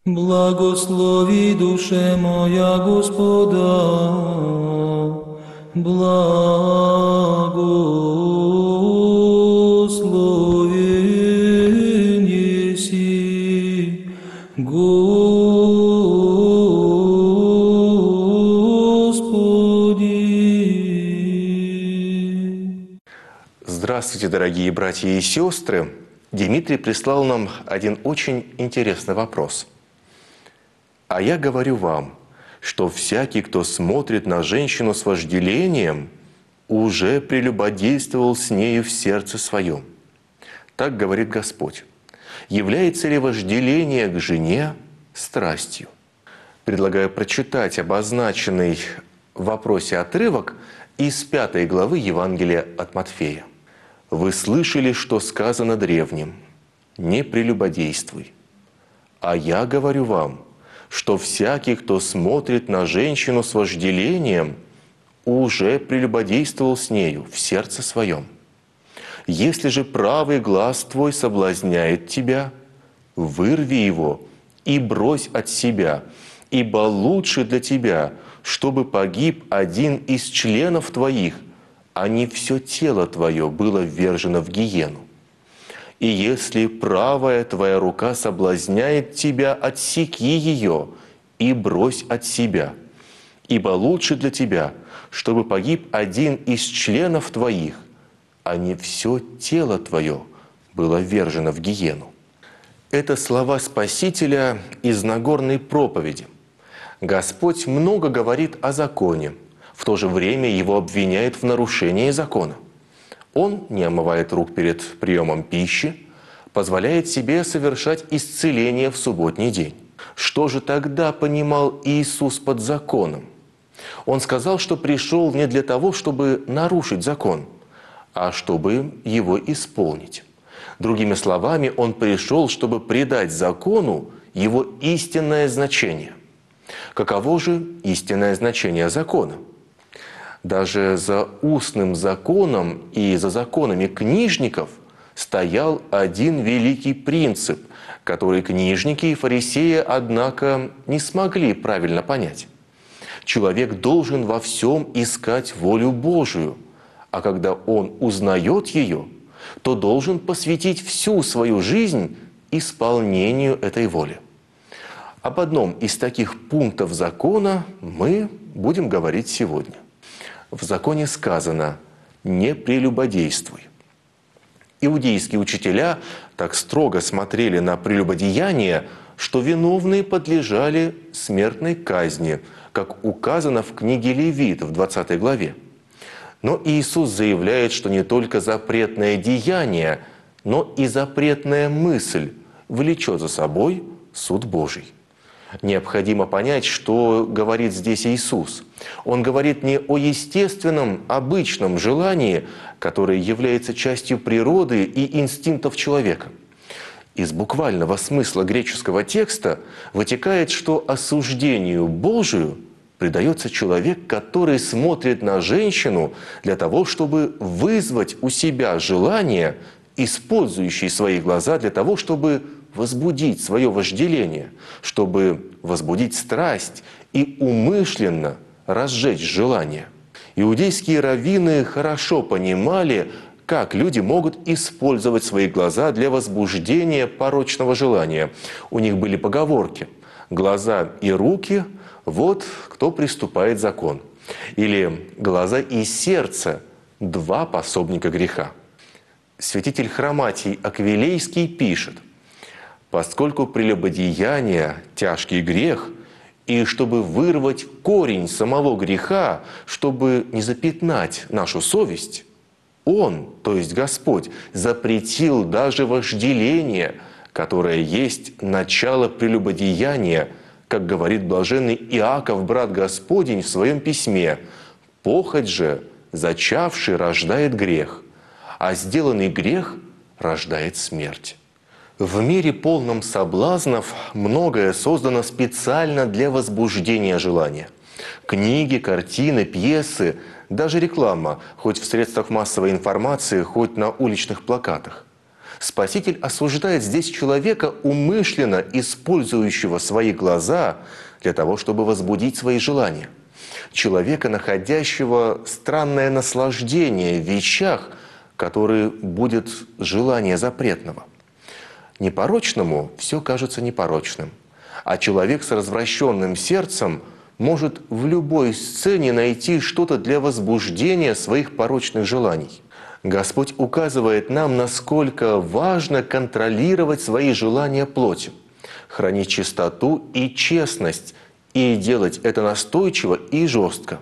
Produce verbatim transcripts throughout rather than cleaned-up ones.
Благослови, душе моя, Господа, благословен еси, Господи. Здравствуйте, дорогие братья и сестры! Дмитрий прислал нам один очень интересный вопрос. А я говорю вам, что всякий, кто смотрит на женщину с вожделением, уже прелюбодействовал с нею в сердце своем. Так говорит Господь. Является ли вожделение к жене страстью? Предлагаю прочитать обозначенный в вопросе отрывок из пятой главы Евангелия от Матфея. «Вы слышали, что сказано древним: не прелюбодействуй. А я говорю вам, что всякий, кто смотрит на женщину с вожделением, уже прелюбодействовал с нею в сердце своем. Если же правый глаз твой соблазняет тебя, вырви его и брось от себя, ибо лучше для тебя, чтобы погиб один из членов твоих, а не все тело твое было ввержено в гиену. И если правая твоя рука соблазняет тебя, отсеки ее и брось от себя. Ибо лучше для тебя, чтобы погиб один из членов твоих, а не все тело твое было ввержено в гиену». Это слова Спасителя из Нагорной проповеди. Господь много говорит о законе, в то же время его обвиняют в нарушении закона. Он не омывает рук перед приемом пищи, позволяет себе совершать исцеление в субботний день. Что же тогда понимал Иисус под законом? Он сказал, что пришел не для того, чтобы нарушить закон, а чтобы его исполнить. Другими словами, Он пришел, чтобы придать закону его истинное значение. Каково же истинное значение закона? Даже за устным законом и за законами книжников стоял один великий принцип, который книжники и фарисеи, однако, не смогли правильно понять. Человек должен во всем искать волю Божию, а когда он узнает ее, то должен посвятить всю свою жизнь исполнению этой воли. Об одном из таких пунктов закона мы будем говорить сегодня. В законе сказано «не прелюбодействуй». Иудейские учителя так строго смотрели на прелюбодеяние, что виновные подлежали смертной казни, как указано в книге Левит в двадцатой главе. Но Иисус заявляет, что не только запретное деяние, но и запретная мысль влечет за собой суд Божий. Необходимо понять, что говорит здесь Иисус. Он говорит не о естественном, обычном желании, которое является частью природы и инстинктов человека. Из буквального смысла греческого текста вытекает, что осуждению Божию предается человек, который смотрит на женщину для того, чтобы вызвать у себя желание, использующий свои глаза для того, чтобы возбудить свое вожделение, чтобы возбудить страсть и умышленно разжечь желание. Иудейские раввины хорошо понимали, как люди могут использовать свои глаза для возбуждения порочного желания. У них были поговорки: «Глаза и руки – вот кто приступает закон». Или «Глаза и сердце – два пособника греха». Святитель Хроматий Аквилейский пишет: «Поскольку прелюбодеяние – тяжкий грех, и чтобы вырвать корень самого греха, чтобы не запятнать нашу совесть, Он, то есть Господь, запретил даже вожделение, которое есть начало прелюбодеяния, как говорит блаженный Иаков, брат Господень, в своем письме: «Похоть же, зачавший, рождает грех, а сделанный грех рождает смерть». В мире, полном соблазнов, многое создано специально для возбуждения желания. Книги, картины, пьесы, даже реклама, хоть в средствах массовой информации, хоть на уличных плакатах. Спаситель осуждает здесь человека, умышленно использующего свои глаза для того, чтобы возбудить свои желания. Человека, находящего странное наслаждение в вещах, которые будет желание запретного. Непорочному все кажется непорочным, а человек с развращенным сердцем может в любой сцене найти что-то для возбуждения своих порочных желаний. Господь указывает нам, насколько важно контролировать свои желания плоти, хранить чистоту и честность, и делать это настойчиво и жестко.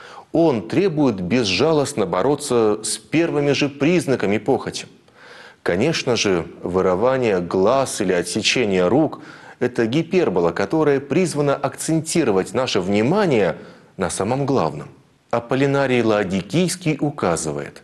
Он требует безжалостно бороться с первыми же признаками похоти. Конечно же, вырывание глаз или отсечение рук – это гипербола, которая призвана акцентировать наше внимание на самом главном. Аполлинарий Лаодикийский указывает: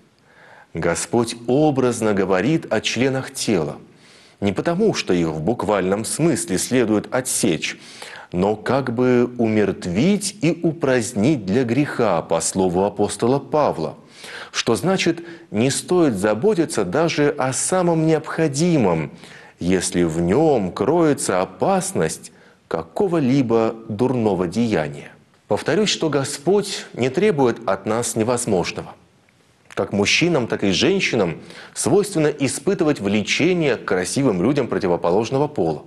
Господь образно говорит о членах тела, не потому, что их в буквальном смысле следует отсечь, но как бы умертвить и упразднить для греха, по слову апостола Павла, что значит, не стоит заботиться даже о самом необходимом, если в нем кроется опасность какого-либо дурного деяния. Повторюсь, что Господь не требует от нас невозможного. Как мужчинам, так и женщинам свойственно испытывать влечение к красивым людям противоположного пола.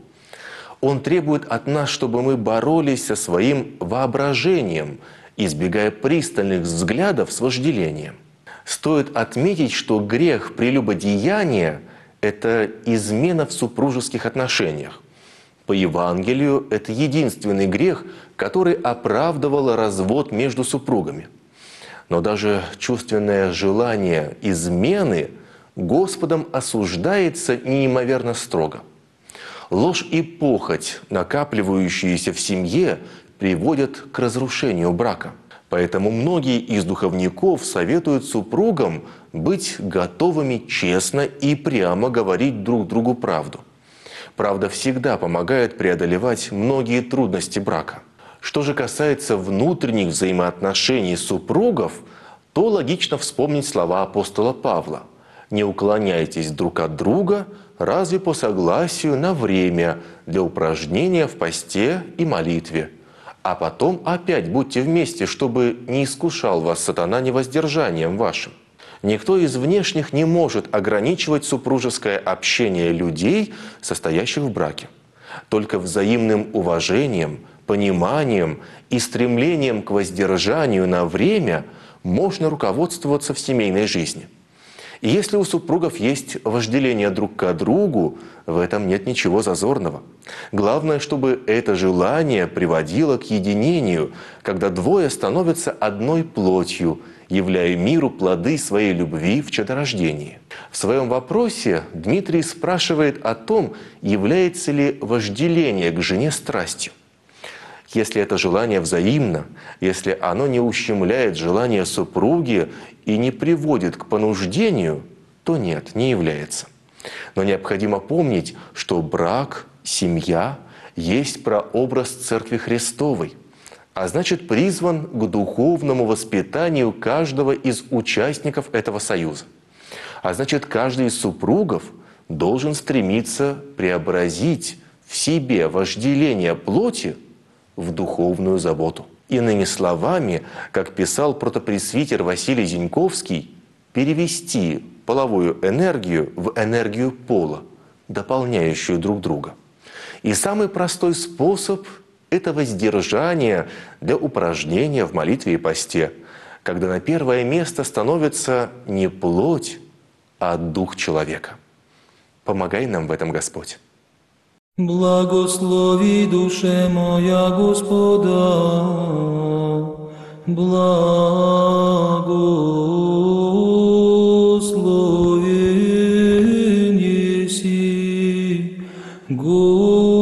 Он требует от нас, чтобы мы боролись со своим воображением, избегая пристальных взглядов с вожделением. Стоит отметить, что грех прелюбодеяния – это измена в супружеских отношениях. По Евангелию это единственный грех, который оправдывал развод между супругами. Но даже чувственное желание измены Господом осуждается неимоверно строго. Ложь и похоть, накапливающиеся в семье, приводят к разрушению брака. Поэтому многие из духовников советуют супругам быть готовыми честно и прямо говорить друг другу правду. Правда всегда помогает преодолевать многие трудности брака. Что же касается внутренних взаимоотношений супругов, то логично вспомнить слова апостола Павла: «Не уклоняйтесь друг от друга, разве по согласию на время для упражнения в посте и молитве. А потом опять будьте вместе, чтобы не искушал вас сатана невоздержанием вашим». Никто из внешних не может ограничивать супружеское общение людей, состоящих в браке. Только взаимным уважением, пониманием и стремлением к воздержанию на время можно руководствоваться в семейной жизни. И если у супругов есть вожделение друг к другу, в этом нет ничего зазорного. Главное, чтобы это желание приводило к единению, когда двое становятся одной плотью, являя миру плоды своей любви в чадорождении. В своем вопросе Дмитрий спрашивает о том, является ли вожделение к жене страстью. Если это желание взаимно, если оно не ущемляет желание супруги и не приводит к понуждению, то нет, не является. Но необходимо помнить, что брак, семья есть прообраз Церкви Христовой, а значит призван к духовному воспитанию каждого из участников этого союза. А значит, каждый из супругов должен стремиться преобразить в себе вожделение плоти в духовную заботу. Иными словами, как писал протопресвитер Василий Зиньковский, перевести половую энергию в энергию пола, дополняющую друг друга. И самый простой способ – это воздержание для упражнения в молитве и посте, когда на первое место становится не плоть, а дух человека. Помогай нам в этом, Господь. Благослови душе моя Господа, благословен еси, Господи.